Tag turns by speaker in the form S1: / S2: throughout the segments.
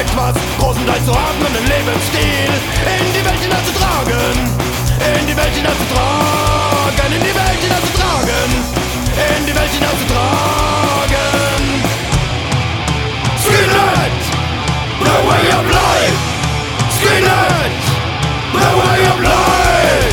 S1: etwas großen Teil zu haben und einen Lebensstil in die Welt hinauszutragen, in die Welt hinauszutragen, in die Welt hinauszutragen, in die Welt hinauszutragen. Skinhead, the way of life. Skinhead, the way of life.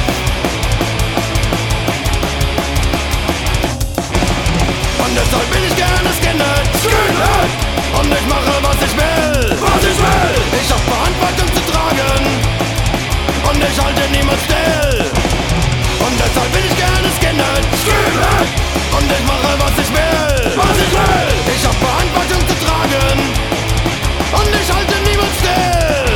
S1: Und deshalb bin ich gerne Skinhead, Skinhead. Und ich mache was ich will, was ich will. Ich hab Verantwortung zu tragen und ich halte niemals still. Und deshalb bin ich gerne Skinhead, Skinhead. Und ich mache was ich will, was ich will. Ich hab Verantwortung zu tragen und ich halte niemals still.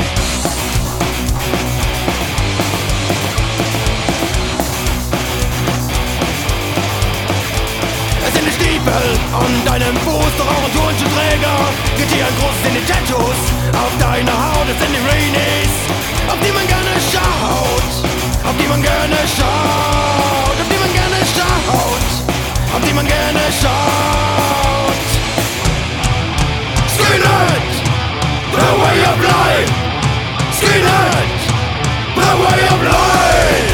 S1: Es sind die Stiefel an deinem Fuß, doch auch ein Turnschuhträger. Geht hier ein großes in die Tattoos auf deiner Haut. Es sind die Rainies, auf die man gerne schaut, auf die man gerne schaut, auf die man gerne schaut, auf die man gerne schaut. Skinhead, the way of life. Skinhead, the way of life.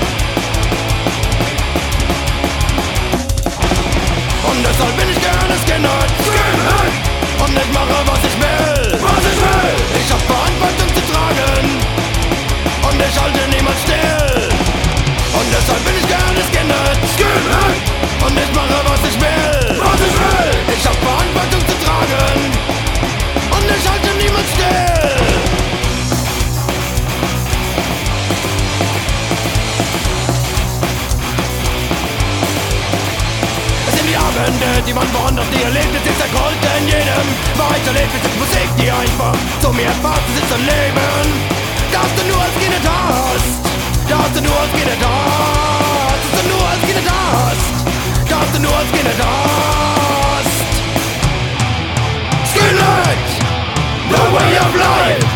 S1: Und deshalb bin ich gerne Skinhead, Skinhead. Und ich mache was ich will, was ich will. Ich hab Verantwortung zu tragen und ich halte niemals still. Und deshalb bin ich gerne Skinhead, Skinhead. Und ich mache was ich will, was ich will. Ich hab Verantwortung zu tragen und ich halte niemals still. Die Abende, die man woanders nie erlebt, es ist der Gold in jedem weiterlebt. Es ist Musik, die einfach zu mir passt, es ist ein Leben, das du nur als Kind hast, das du nur als Kind hast, das du nur als Kind hast, das du nur als Kind hast. Skinhead, the way of life.